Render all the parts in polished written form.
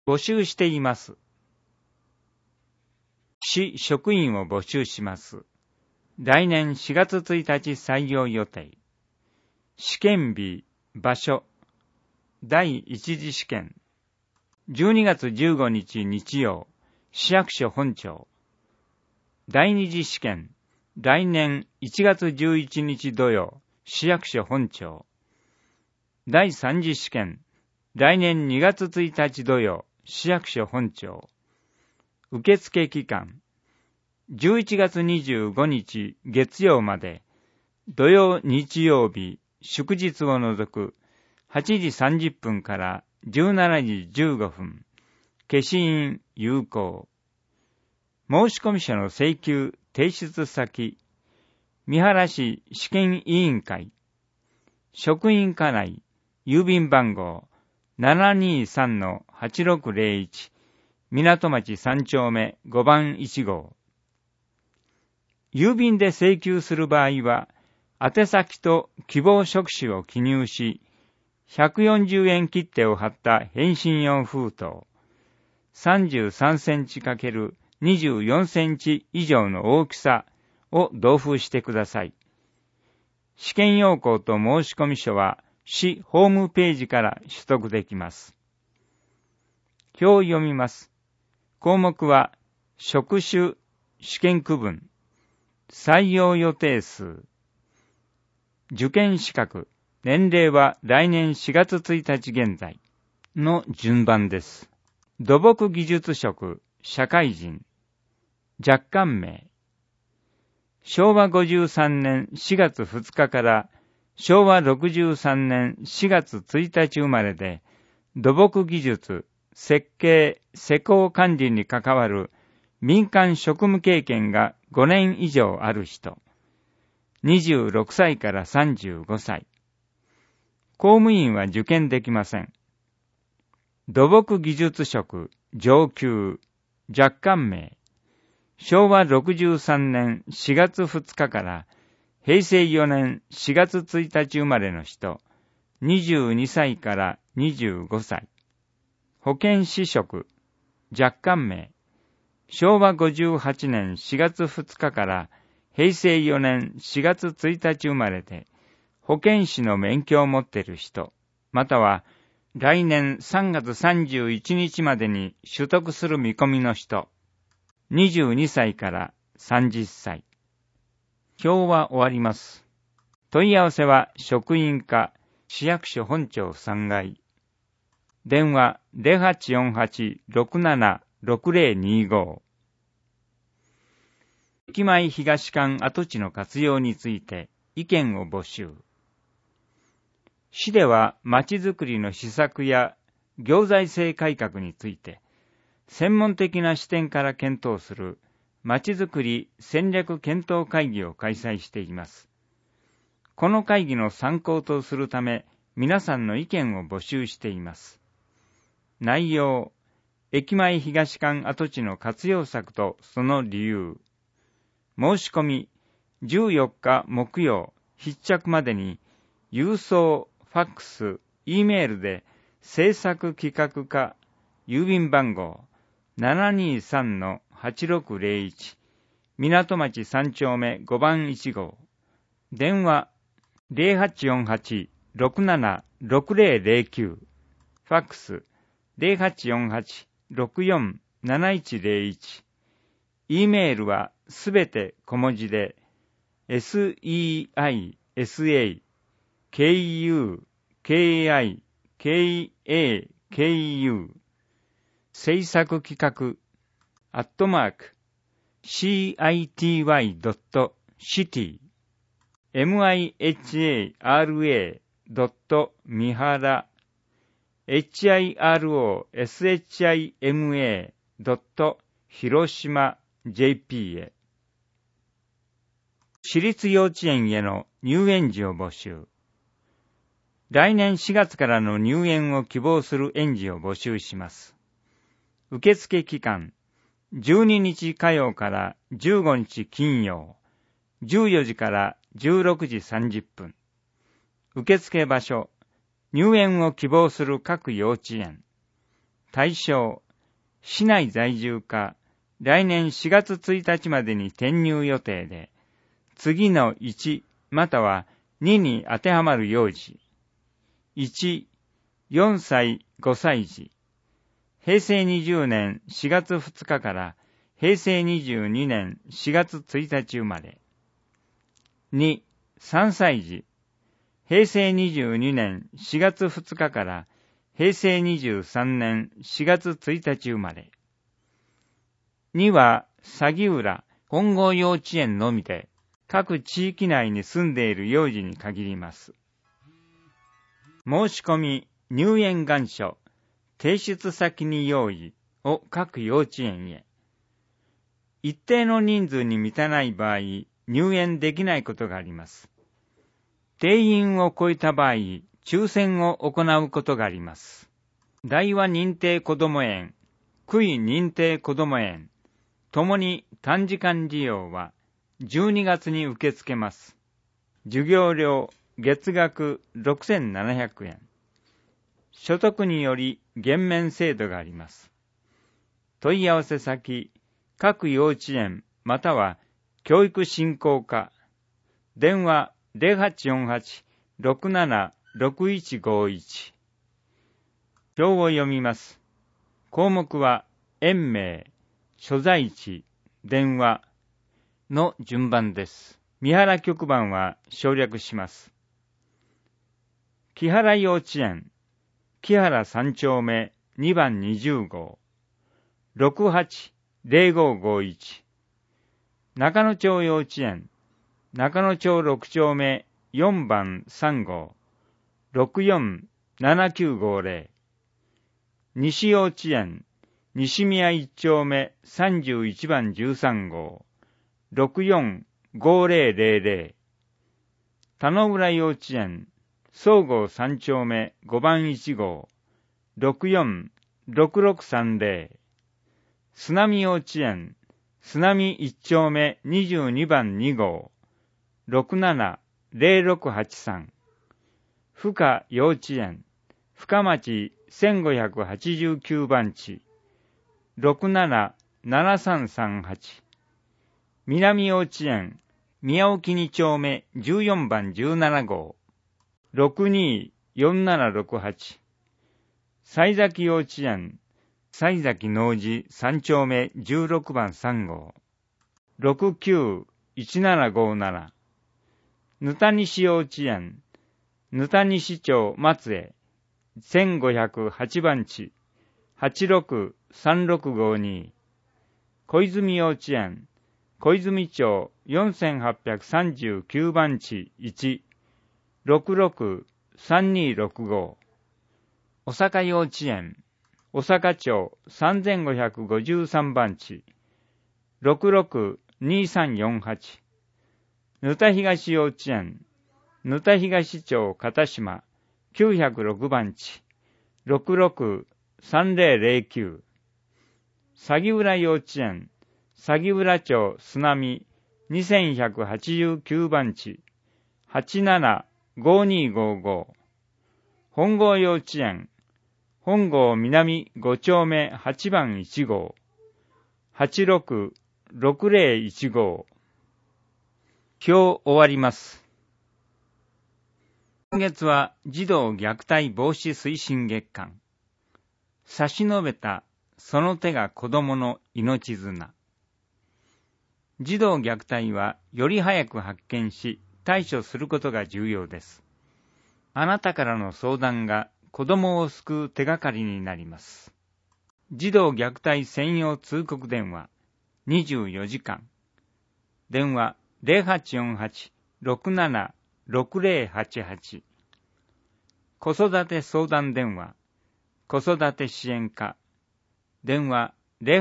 募集しています。市職員を募集します。来年4月1日採用予定。試験日、場所、第一次試験。12月15日日曜、市役所本庁。第二次試験、来年1月11日土曜、市役所本庁。第三次試験、来年2月1日土曜、市役所本庁。受付期間、11月25日月曜まで、土曜日曜日、祝日を除く8時30分から17時15分、消印有効。申込書の請求提出先、三原市試験委員会、職員課内、郵便番号 723-8601、港町3丁目5番1号。郵便で請求する場合は、宛先と希望職種を記入し、140円切手を貼った返信用封筒、33センチ×24センチ以上の大きさを同封してください。試験要項と申込書は市ホームページから取得できます。表を読みます。項目は、職種、試験区分、採用予定数、受験資格、年齢は来年4月1日現在の順番です。土木技術職、社会人、若干名。昭和53年4月2日から昭和63年4月1日生まれで、土木技術、設計、施工管理に関わる民間職務経験が5年以上ある人。26歳から35歳。公務員は受験できません。土木技術職、上級、若干名。昭和63年4月2日から平成4年4月1日生まれの人。22歳から25歳。保健師職、若干名。昭和58年4月2日から平成4年4月1日生まれで、保健師の免許を持っている人、または来年3月31日までに取得する見込みの人、22歳から30歳。表は終わります。問い合わせは職員課、市役所本庁3階。電話 0848-676025。駅前東館跡地の活用について意見を募集。市ではまちづくりの施策や行財政改革について専門的な視点から検討するまちづくり戦略検討会議を開催しています。この会議の参考とするため皆さんの意見を募集しています。内容、駅前東館跡地の活用策とその理由。申し込み、14日木曜必着までに、郵送、ファックス、Eメールで、政策企画課、郵便番号 723-8601、港町3丁目5番1号、電話 0848-676009、ファックス 0848-647101、Eメールはすべて小文字で、seisakukikaku 制作企画@city.city mihara hiroshima JP へ。私立幼稚園への入園児を募集。来年4月からの入園を希望する園児を募集します。受付期間、12日火曜から15日金曜、14時から16時30分。受付場所、入園を希望する各幼稚園。 対象、市内在住か、来年4月1日までに転入予定で、次の1または2に当てはまる幼児。1、4歳、5歳児。平成20年4月2日から平成22年4月1日生まれ。2、3歳児。平成22年4月2日から平成23年4月1日生まれ。2は、鷺浦本郷幼稚園のみで、各地域内に住んでいる幼児に限ります。申し込み、入園願書、提出先に用意を各幼稚園へ。一定の人数に満たない場合、入園できないことがあります。定員を超えた場合、抽選を行うことがあります。大和認定こども園、区域認定こども園、ともに短時間利用は12月に受け付けます。授業料、月額6700円。所得により減免制度があります。問い合わせ先、各幼稚園または教育振興課、電話 0848-676151。表を読みます。項目は、園名、所在地、電話の順番です。三原局番は省略します。木原幼稚園、木原3丁目2番20号、680551。中野町幼稚園、中野町6丁目4番3号、647950。西幼稚園、西宮1丁目31番13号、645000。田野浦幼稚園、総合3丁目5番1号、646630。須波幼稚園、須波1丁目22番2号、670683。深幼稚園、深町1589番地、677338。南幼稚園、宮沖2丁目14番17号、624768。西崎幼稚園、西崎農事3丁目16番3号、691757。ぬたにし幼稚園、ぬたにし町松江1508番地、863652。小泉幼稚園、小泉町4839番地1、663265。小坂幼稚園、小坂町3553番地、662348。ぬた東幼稚園、ぬた東町片島906番地、663009。鷺浦幼稚園、鷺浦町須波2189番地、875255。本郷幼稚園、本郷南5丁目8番1号、866015。表終わります。今月は児童虐待防止推進月間。差し伸べたその手が子供の命綱。児童虐待はより早く発見し対処することが重要です。あなたからの相談が子供を救う手がかりになります。児童虐待専用通告電話24時間。電話 0848-676088。子育て相談電話、子育て支援課。電話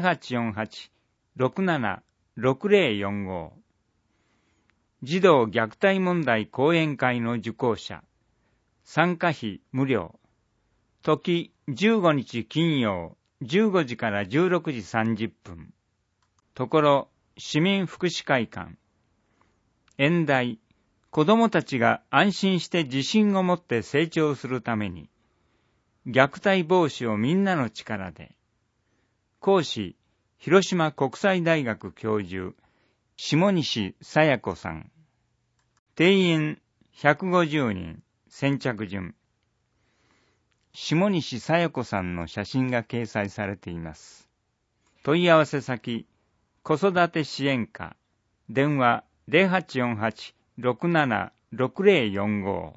0848-676045。児童虐待問題講演会の受講者。参加費無料。時15日金曜15時から16時30分。ところ市民福祉会館。演題、子どもたちが安心して自信を持って成長するために、 虐待防止をみんなの力で。講師、広島国際大学教授、下西さや子さん。定員150人、先着順。下西さや子さんの写真が掲載されています。問い合わせ先、子育て支援課、電話 0848-676045。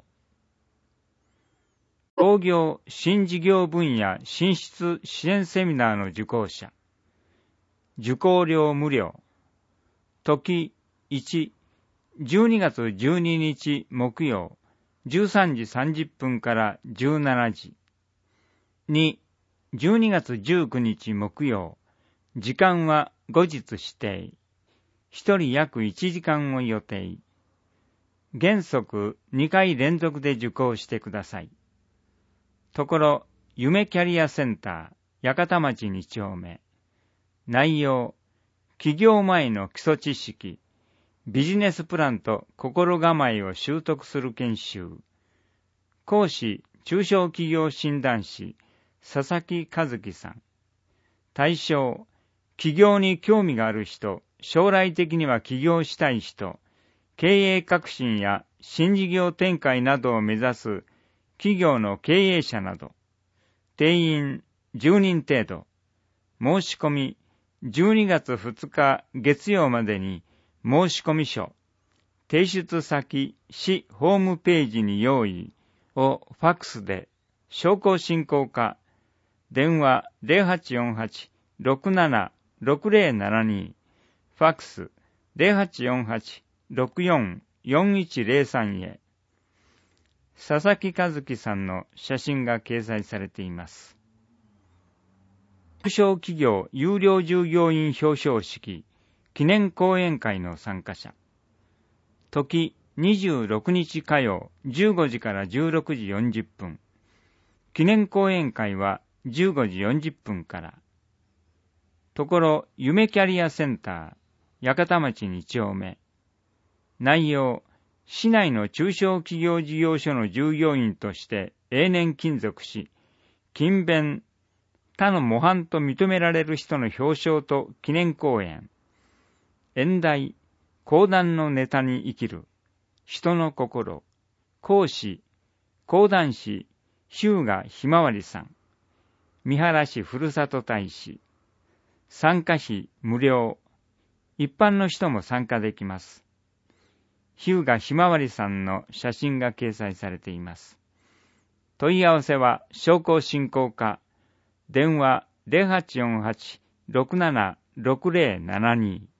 工業新事業分野進出支援セミナーの受講者。受講料無料。時1、12月12日木曜、13時30分から17時。2、12月19日木曜、時間は後日指定。1人約1時間を予定。原則2回連続で受講してください。ところ、夢キャリアセンター、八幡町2丁目。内容、起業前の基礎知識、ビジネスプランと心構えを習得する研修。講師、中小企業診断士、佐々木和樹さん。対象、起業に興味がある人、将来的には起業したい人、経営革新や新事業展開などを目指す企業の経営者など。定員10人程度。申し込み12月2日月曜までに申込書、提出先市ホームページに用意をファックスで、商工振興課、電話 0848-676072、ファックス 0848-644103 へ。佐々木和樹さんの写真が掲載されています。中小企業有料従業員表彰式記念講演会の参加者。時26日火曜15時から16時40分。記念講演会は15時40分から。ところ、夢キャリアセンター、八幡町2丁目。内容、市内の中小企業事業所の従業員として永年勤続し、勤勉、他の模範と認められる人の表彰と記念講演。演題、講談のネタに生きる、人の心。講師、講談師、日向ひまわりさん。三原市ふるさと大使。参加費無料。一般の人も参加できます。日向ひまわりさんの写真が掲載されています。問い合わせは商工振興課、電話 0848-676072。